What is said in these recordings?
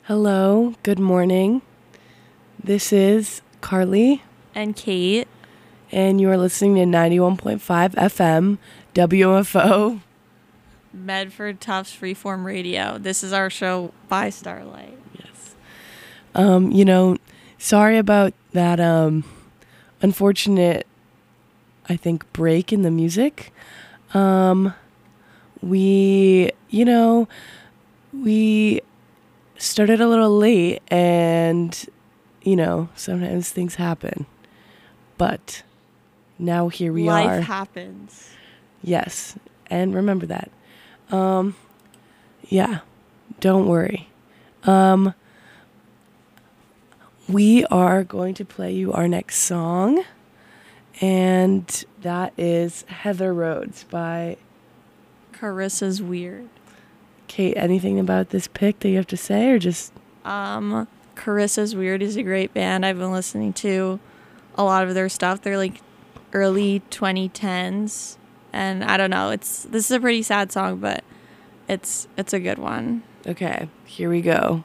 Hello, good morning. This is Carly, And Kate. and you are listening to 91.5 FM WFO. Medford Tufts Freeform Radio. This is our show by Starlight. Yes. Sorry about that unfortunate, I think, break in the music. We started a little late and, sometimes things happen. But now here we are. Life happens. Yes, and remember that. Yeah, don't worry. We are going to play you our next song, and that is Heather Rhodes by Carissa's Weird. Kate. Anything about this pick that you have to say, or just... Carissa's Weird is a great band. I've been listening to a lot of their stuff. They're like early 2010s, and I don't know. This is a pretty sad song, but it's a good one. Okay, here we go.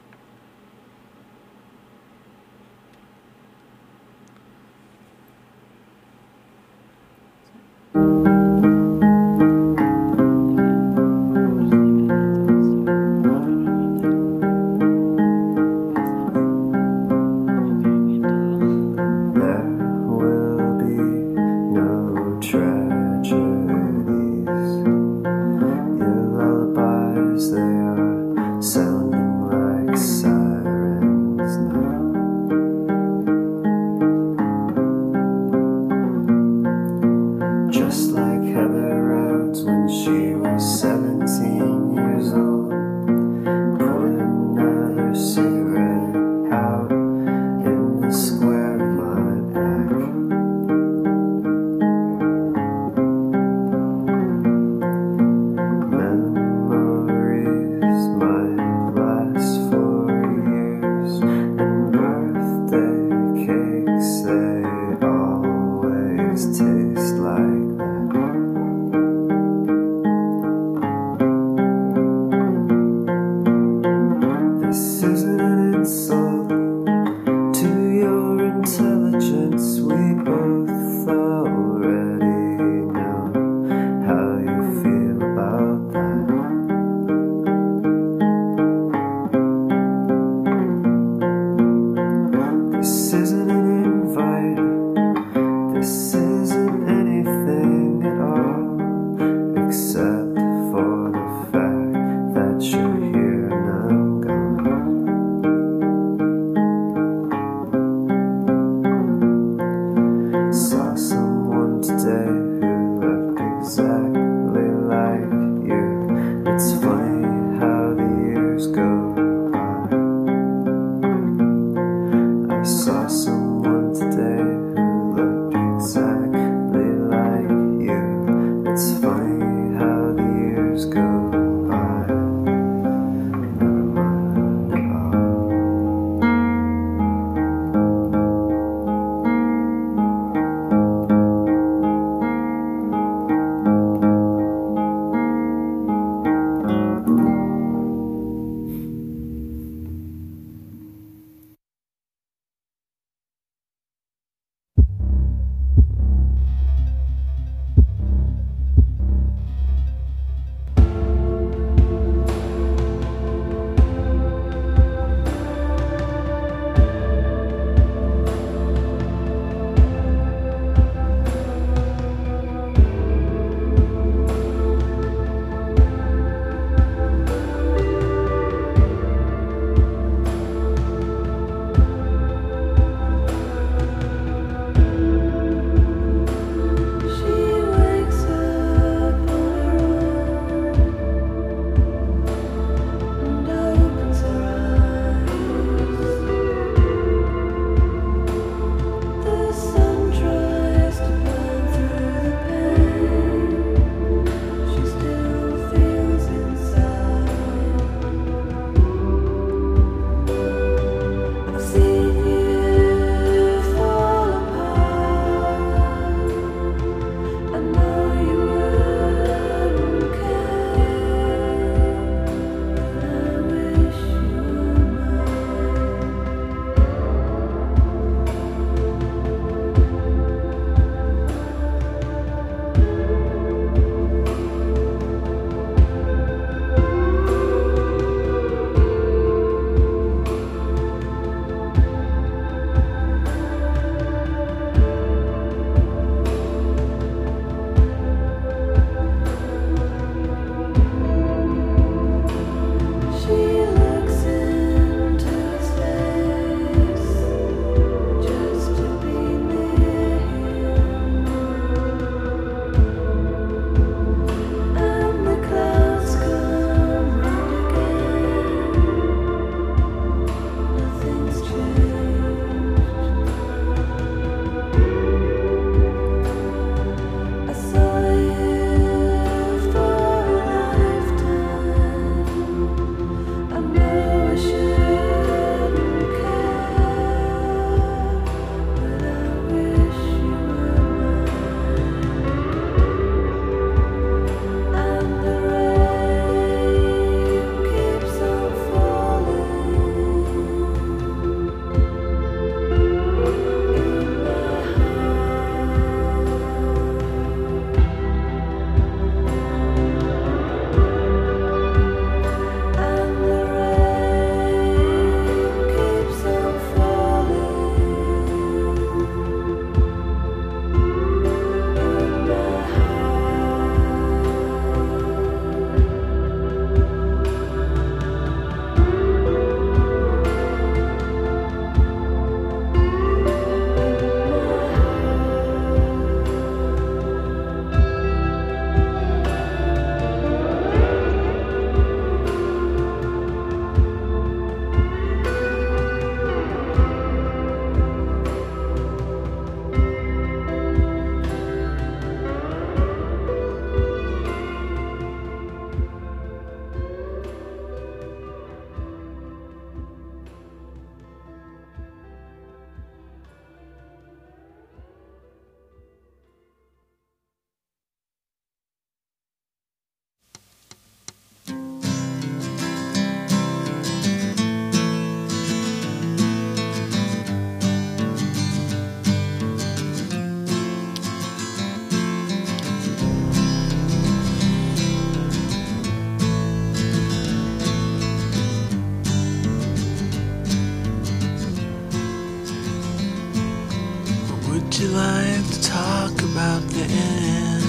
you like to talk about the end,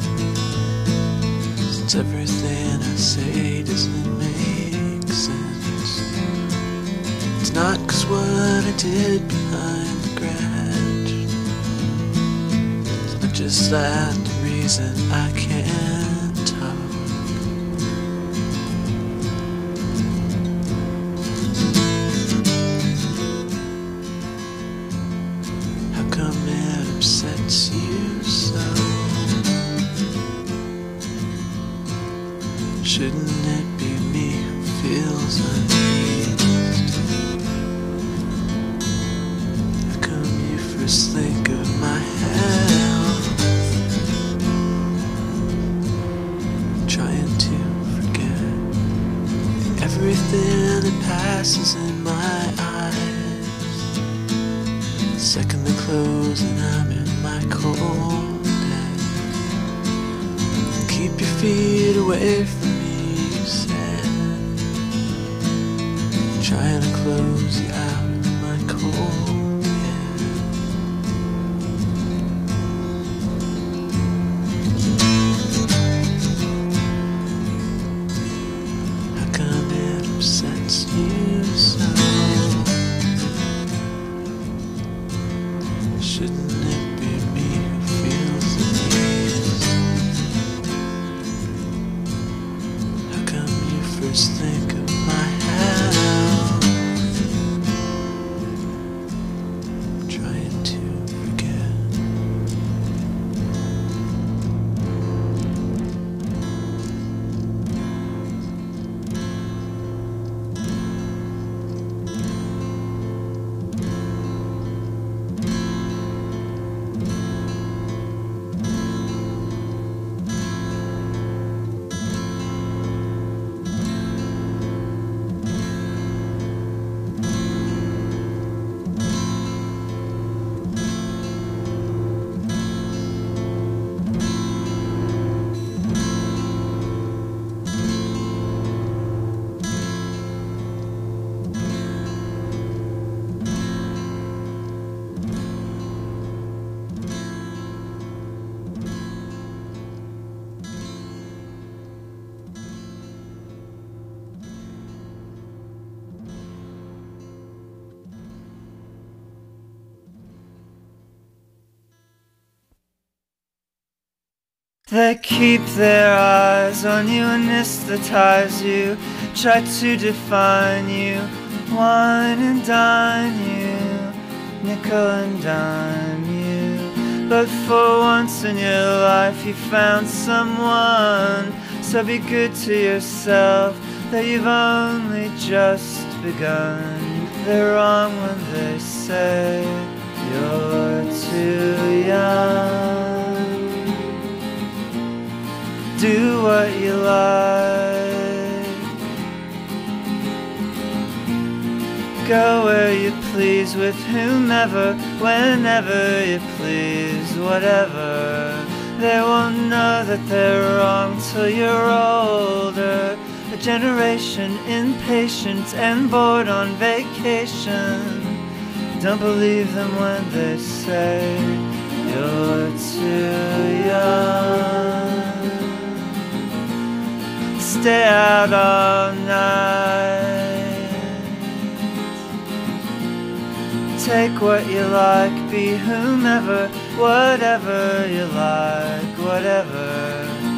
since everything I say doesn't make sense. It's not 'cause what I did behind the grudge, it's not just that the reason I can't talk. How come it upsets you so? Shouldn't it be me who feels uneased? How come you first think of my health? Trying to forget everything that passes in my eyes. The second they close and I'm in my cold bed. Keep your feet away from me, you said, trying to close you out of my cold bed. How come it upsets you so? Shouldn't it be me who feels the ease? How come you first think of my health? Trying to forget. They keep their eyes on you, anesthetize you, try to define you, wine and dine you, nickel and dime you. But for once in your life you found someone, so be good to yourself that you've only just begun. They're wrong when they say you're too young. Do what you like, go where you please with whomever, whenever you please, whatever. They won't know that they're wrong till you're older. A generation impatient and bored on vacation. Don't believe them when they say you're too young. Stay out all night. Take what you like, be whomever, whatever you like, whatever.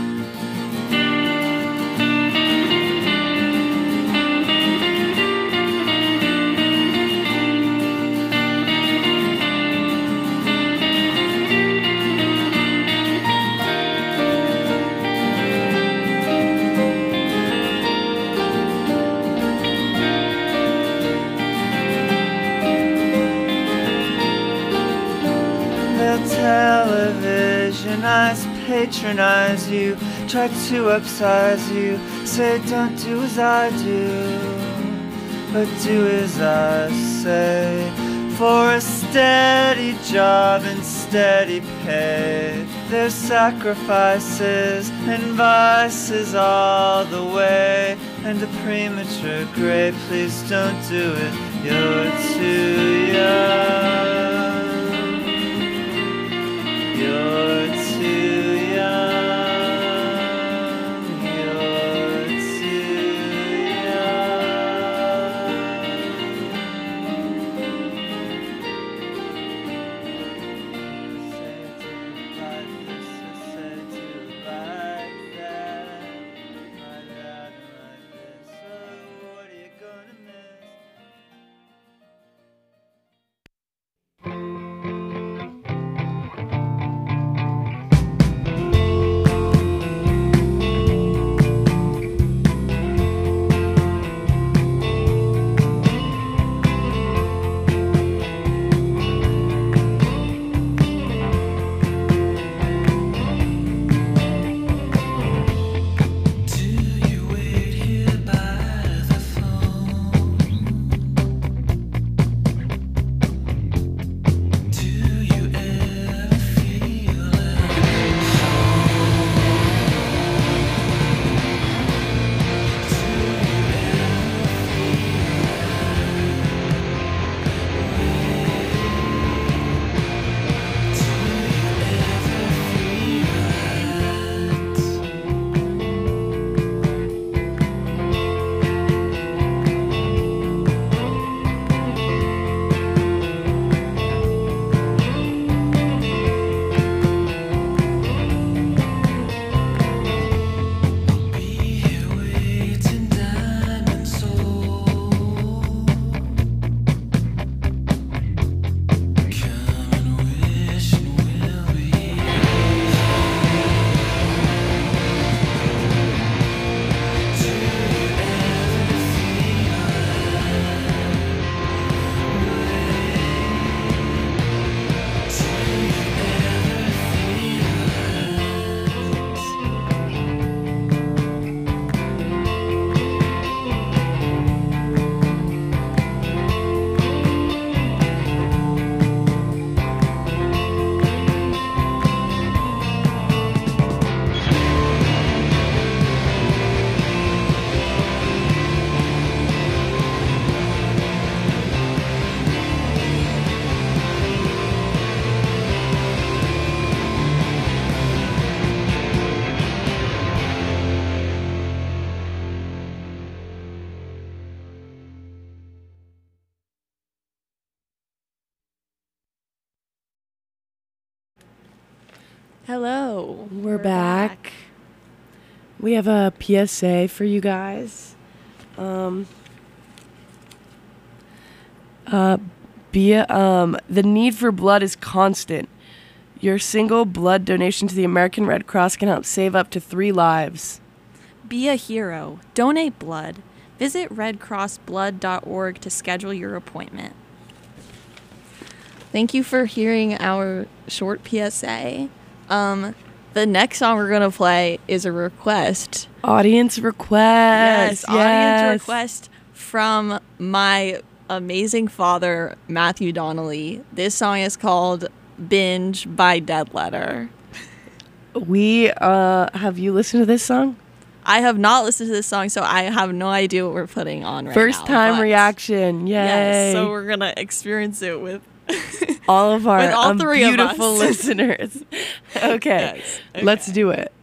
Televisionize, patronize you, try to upsize you, say don't do as I do, but do as I say. For a steady job and steady pay, there's sacrifices and vices all the way, and a premature grave, please don't do it, you're too young. Hello. We're back. We have a PSA for you guys. The need for blood is constant. Your single blood donation to the American Red Cross can help save up to 3 lives. Be a hero. Donate blood. Visit redcrossblood.org to schedule your appointment. Thank you for hearing our short PSA. The next song we're going to play is a request. Audience request. Yes, audience request from my amazing father, Matthew Donnelly. This song is called Binge by Dead Letter. Have you listened to this song? I have not listened to this song, so I have no idea what we're putting on right First now. time reaction. Yay. Yes, so we're going to experience it with all of our with all 3 beautiful of us. listeners. Okay. Yes, okay. Let's do it.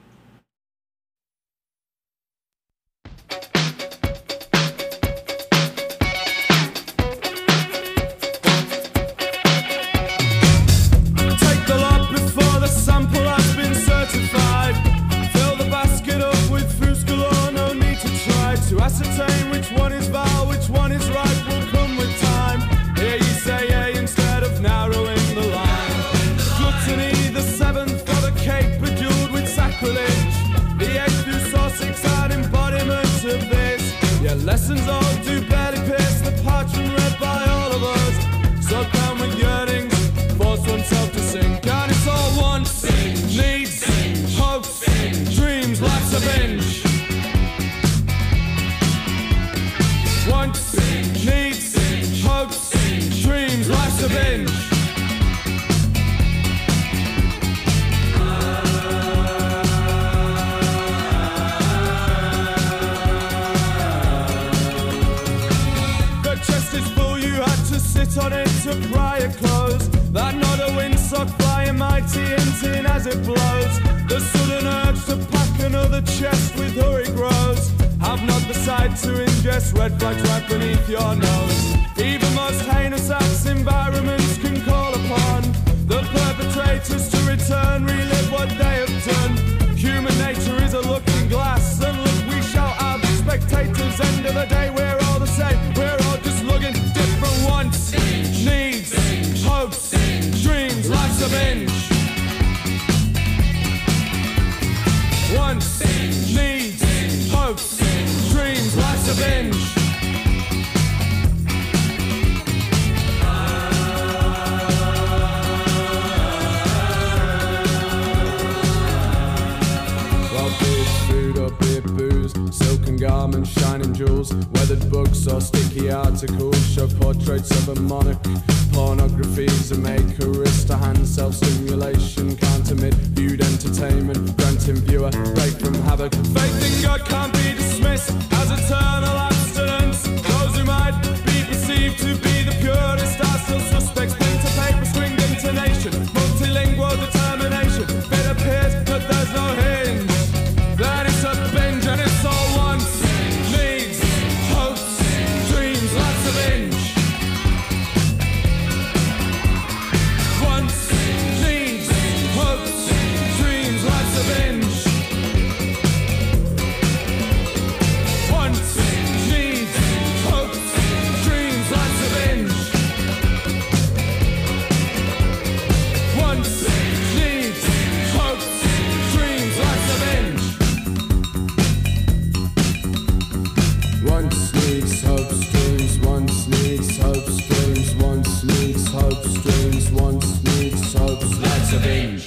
Take the lot before the sample has been certified. Fill the basket up with fruits galore, no need to try to ascertain which one is vile, which one is right will come with time. Here you say A instead of narrowing the line. Gluttony, the 7th, got a cake bejeweled with sacrilege. The 8th who saw 6 out embodiments of this. Yeah, lessons all do barely pierce the parchment read by all of us. So down with yearnings, force oneself to sink. And it's all wants, needs, hopes, dreams, life's a binge. Wants, needs, hopes, dreams, life's a binge. The chest is full, you had to sit on it to pry it close. That not a windsock flying mighty hinting as it blows. The sudden urge to pack another chest with hurry grows. Have not the sight to ingest red flags right beneath your nose. Even most heinous acts environments can call upon the perpetrators to return, relive what they have done. Human nature is a looking glass, and look, we shall have spectators. End of the day, we're all the same. We're all just looking different wants, needs, hopes, dreams. Life's a binge. Wants, needs, hopes, dreams. Life's a binge. Well, be it food or be it booze, silken garments, shining jewels, weathered books or sticky articles show portraits of a monarch. Pornography's a make a wrist to hand, self-stimulation can't emit viewed entertainment, granting viewer break from havoc. Faith in God can't be dismissed as eternal abstinence. Those who might be perceived to be the purest are still suspects. Pen to paper, stringed intonation, multilingual determination. It appears that there's no hinge, that it's a binge and it's all wants, needs, hopes, dreams. Lots of binge. Wants, needs, hopes, dreams. Lots of binge. Wants, needs, hopes, dreams. Lots of binge. Wants, needs, hopes, dreams. Lots of binge. Wants, needs, hopes, dreams. Wants, needs, hopes, dreams. Wants, needs, hopes, dreams. Wants, needs, hopes. Lots of binge.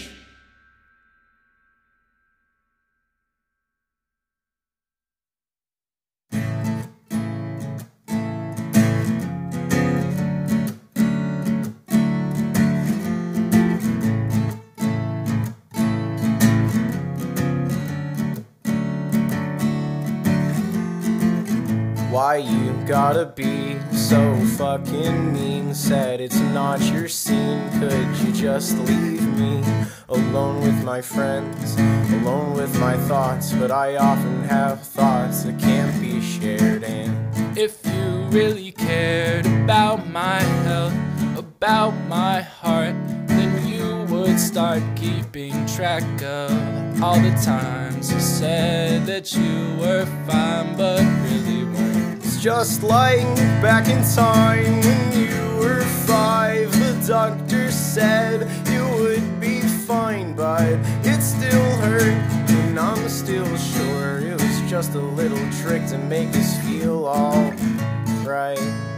Why you gotta be so fucking mean? Said it's not your scene. Could you just leave me alone with my friends, alone with my thoughts? But I often have thoughts that can't be shared. And if you really cared about my health, about my heart, then you would stop start keeping track of all the times you said that you were fine, but really weren't. It's just like back in time when you were 5. The doctor said you would be fine, but it still hurt, and I'm still sure it was just a little trick to make us feel all right.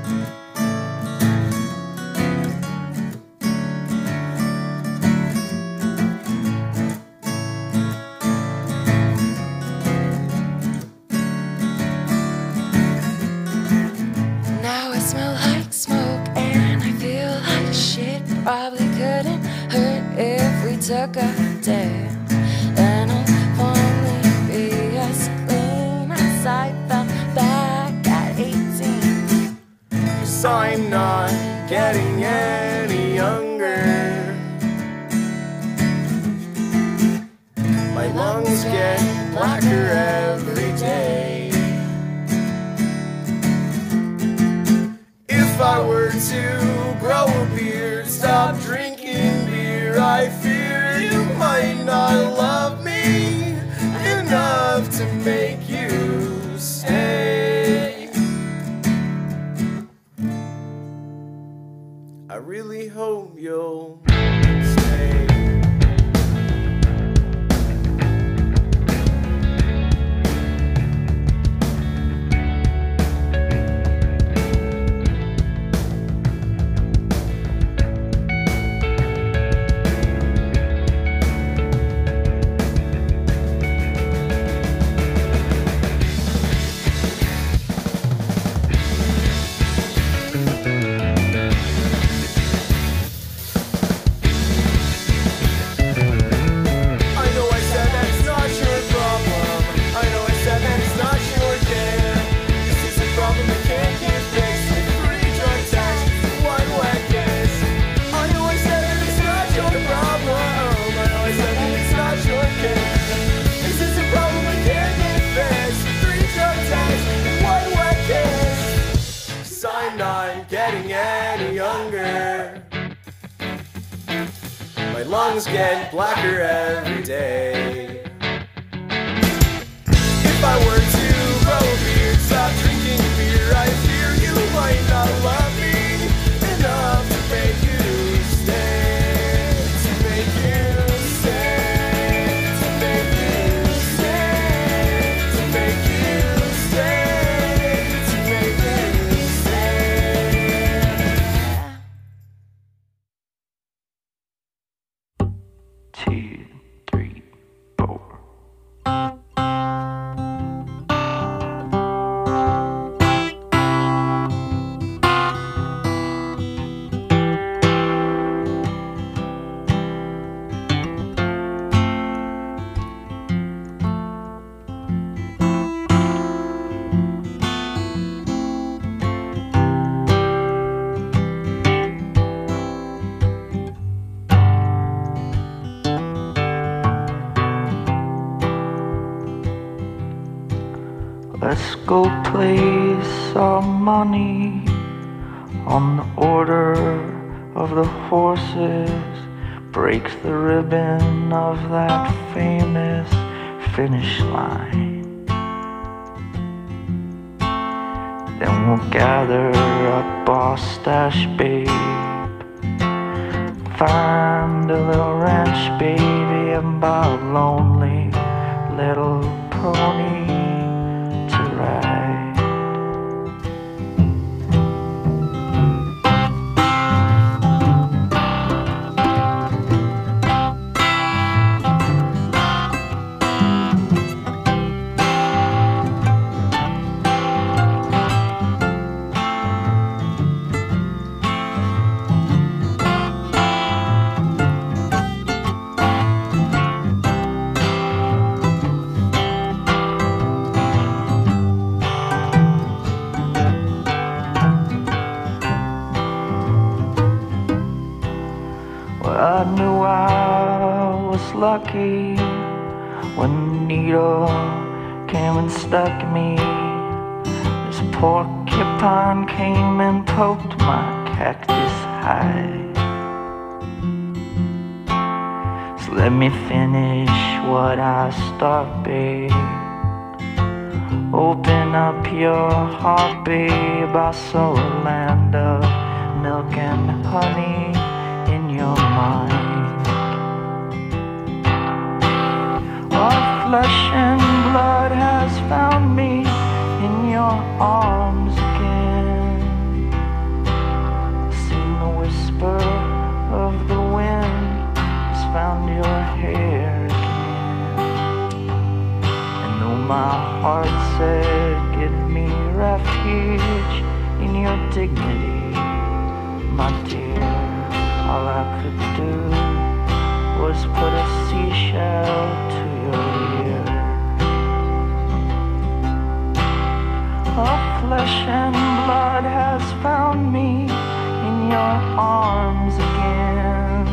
Now I smell like smoke and I feel like shit. Probably couldn't hurt if we took a dare. Then I'll finally be as clean as I felt back at 18. 'Cause I'm not getting any younger. My lungs get blacker every day. If I were to grow a beard, stop drinking beer, I fear you might not love me enough to make you stay. I really hope you'll stay. Lungs get blacker every day. If I were to grow a beard, stop drinking beer, I fear you might not love me enough to make you stay, to make you stay, to make you stay, to make you stay, to make you stay. 2, 3, 4. Let's go place our money on the order of the horses. Break the ribbon of that famous finish line. Then we'll gather up our stash, babe. Find a little ranch, baby, and buy a lonely little pony to ride. I knew I was lucky when the needle came and stuck me. This porcupine came and poked my cactus hide. Let me finish what I start, babe. Open up your heart, babe. I saw a land of milk and honey in your mind. Our flesh and blood has found me in your arms again. Seen the whisper of the wind has found your hair again. And though my heart said give me refuge in your dignity, my dear, all I could do was put a seashell to your ear. Our flesh and blood has found me in your arms again.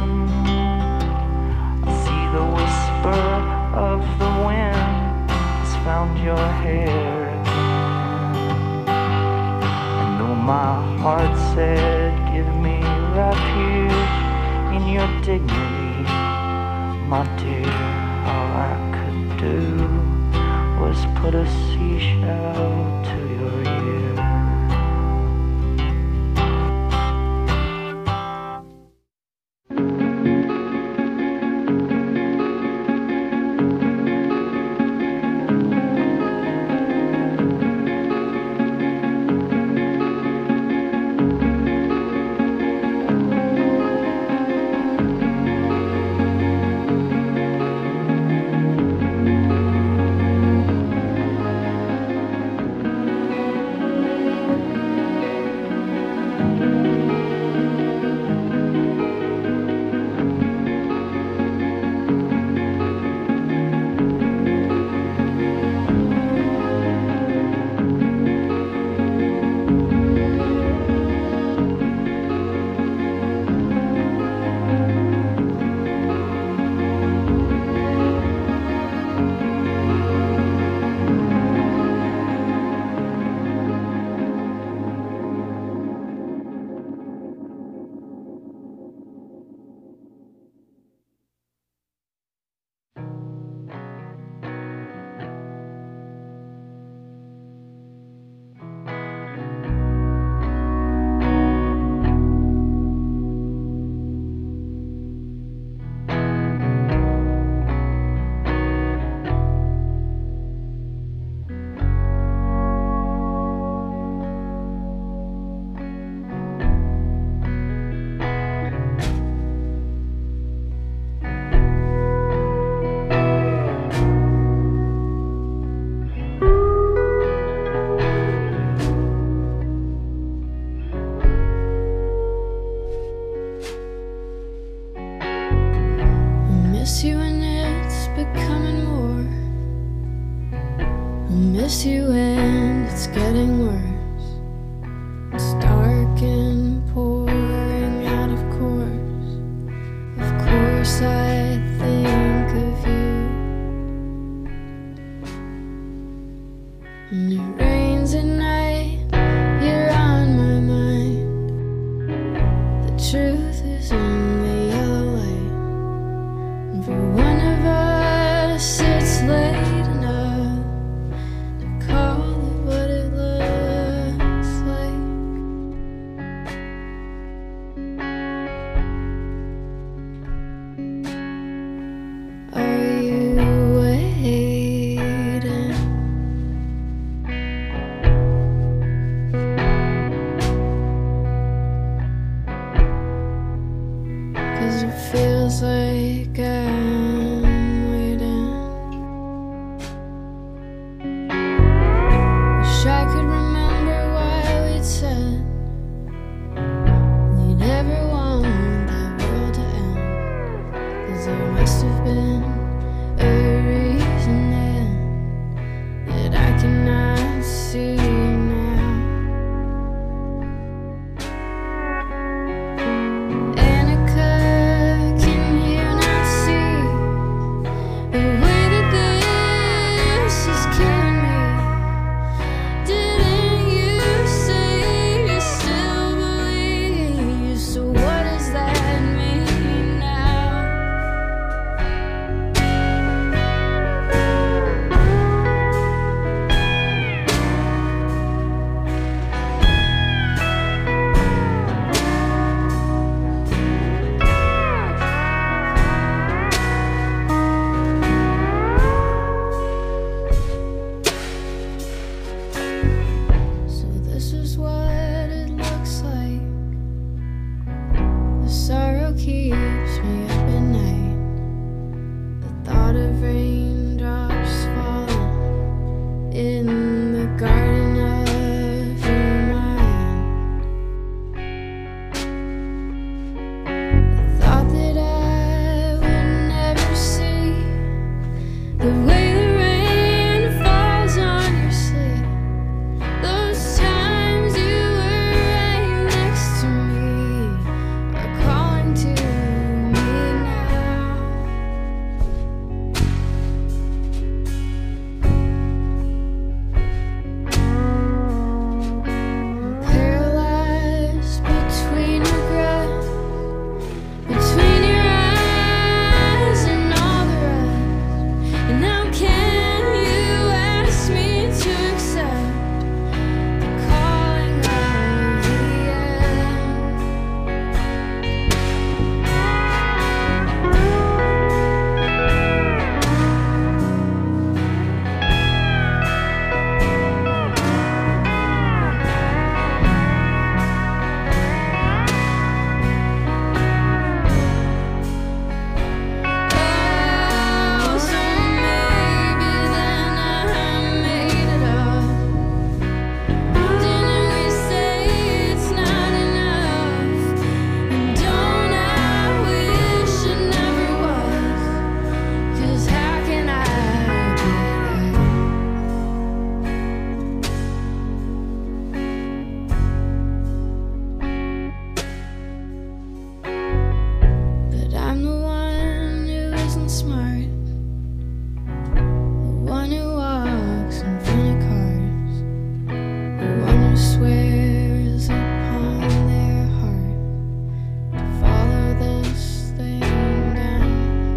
I see the whisper of the wind has found your hair again. And though my heart said give me refuge in your dignity, my dear, all I could do was put a seashell to your ear. Miss you and it's becoming more. I miss you and it's getting worse. It's dark and pouring out, of course. Of course I think of you. And it rains at night, you're on my mind. The truth is in the yellow light. And for one of us it's late enough to call it what it looks like. Are you waiting? 'Cause it feels like I'm waiting. Wish I could remember why we'd said we'd never want that world to end. 'Cause there must have been a reason then that I cannot see now. Annika, can you not see the way that this is killing me? Didn't you say you still believe? So what does that mean now? still keeps me up at night. The thought of raindrops falling in the garden of your mind. The thought that I would never see the way the rain falls on your sleeve. Those times you were right next to me are calling to me now. Paralyzed between regret, between your eyes and all the rest. And how can you ask me to accept the calling of the end? Oh, so maybe then I made it up. Didn't we say it's not enough? And don't I wish it never was? 'Cause how can I But I'm the one who isn't smart, the one who walks in front of cars, the one who swears upon their heart to follow this thing down.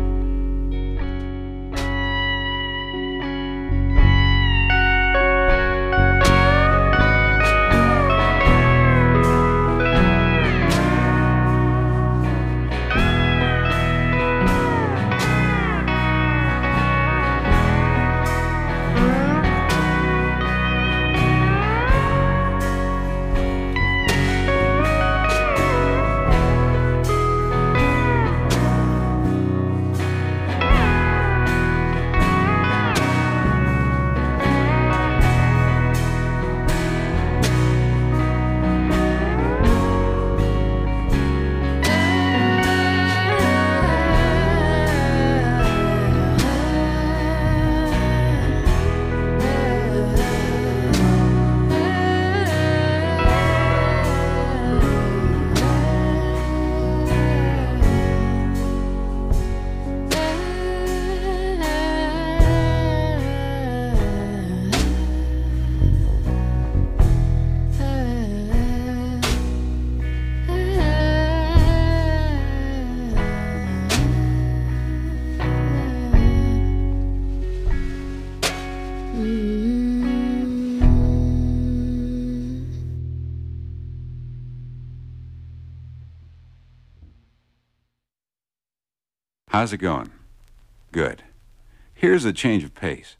How's it going? Good. Here's a change of pace.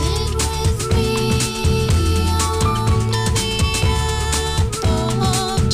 Sit with me under the apple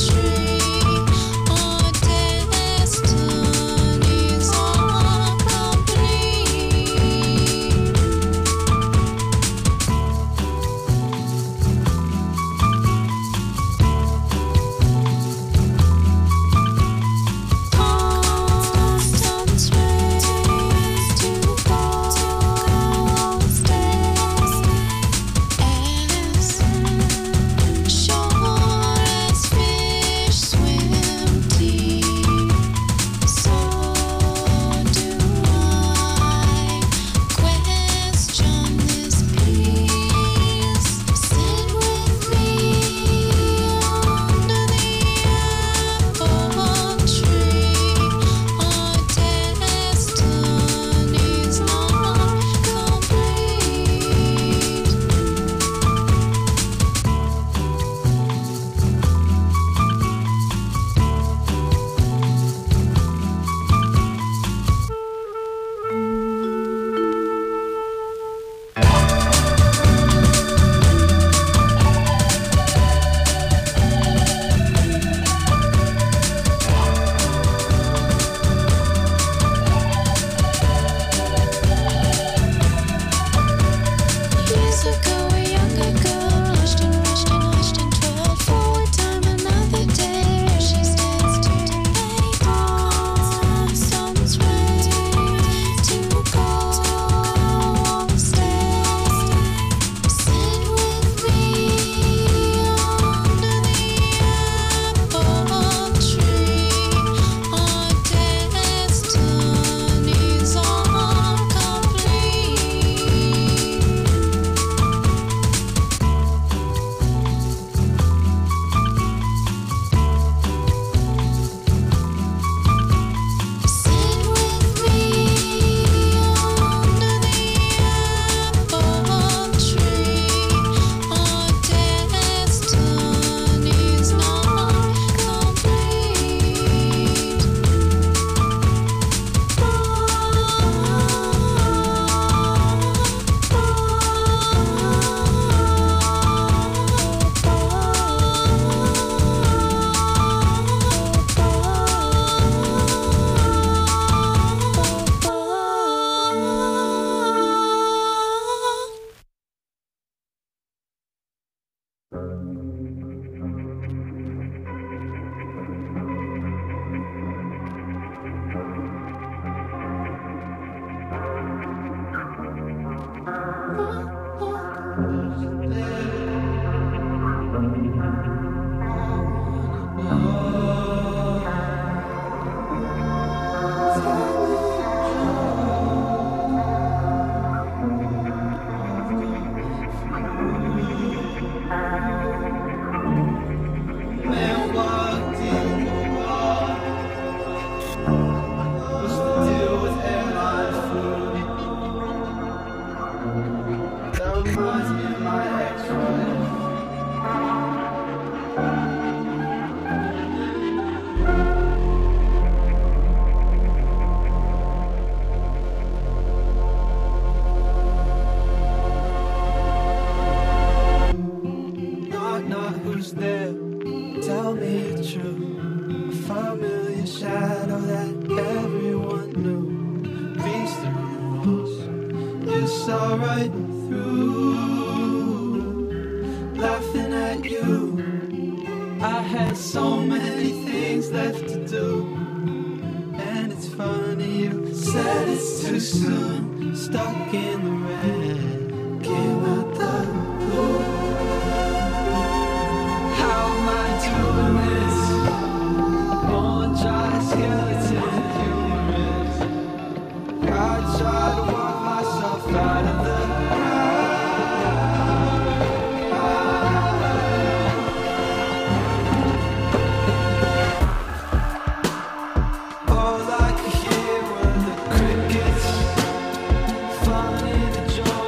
All I could hear were the crickets, funny the joy.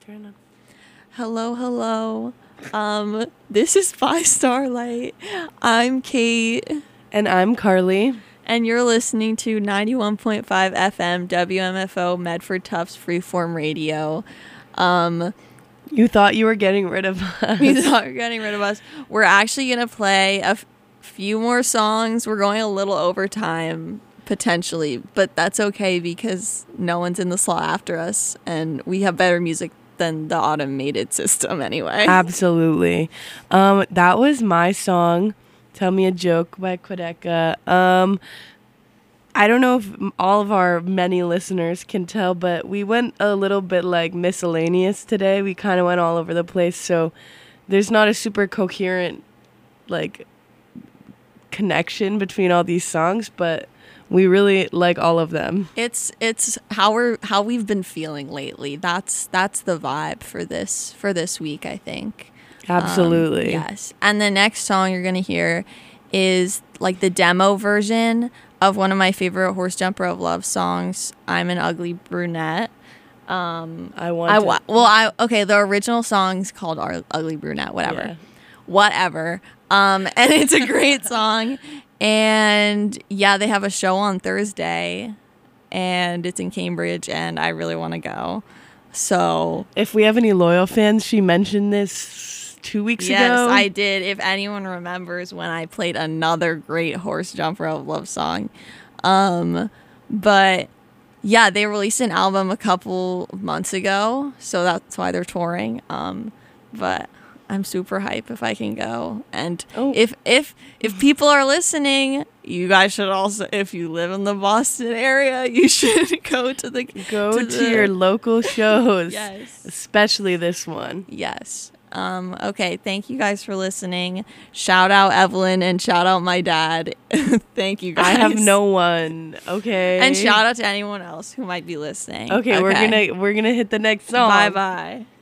Turn on. Hello, hello. This is By Starlight. I'm Kate. And I'm Carly. And you're listening to 91.5 FM WMFO Medford Tufts Freeform Radio. You thought you were getting rid of us. You thought you were getting rid of us. We're actually going to play a few more songs. We're going a little over time, potentially, but that's okay because no one's in the slot after us, and we have better music than the automated system anyway. Absolutely. That was my song, Tell Me a Joke by Quedeca. I don't know if all of our many listeners can tell, but we went a little bit like miscellaneous today. We kind of went all over the place, so there's not a super coherent like connection between all these songs, but we really like all of them. It's how we've been feeling lately. That's the vibe for this week, I think. Absolutely. Yes. And the next song you're going to hear is like the demo version of one of my favorite Horse Jumper of Love songs, I'm an Ugly Brunette. The original song's called Ugly Brunette, whatever. And it's a great song. And yeah, they have a show on Thursday and it's in Cambridge and I really want to go. So if we have any loyal fans, she mentioned this 2 weeks ago. Yes, I did. If anyone remembers when I played another great Horse Jumper of Love song. But yeah, they released an album a couple of months ago, so that's why they're touring. But I'm super hype if I can go. And if people are listening, you guys should also, if you live in the Boston area, you should go to your local shows. Yes. Especially this one. Yes. Okay, thank you guys for listening. Shout out Evelyn and shout out my dad. Thank you guys. I have no one. Okay. And shout out to anyone else who might be listening. Okay. we're gonna hit the next song. Bye bye.